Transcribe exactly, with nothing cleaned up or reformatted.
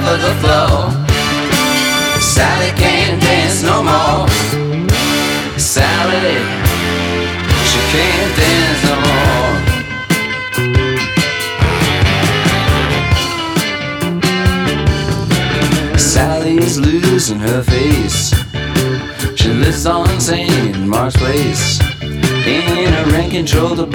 enough of the flow. Sally can't dance no more. Sally, she can't dance no more. Sally is losing her face. She lives on Saint Mark's Place in a rent-controlled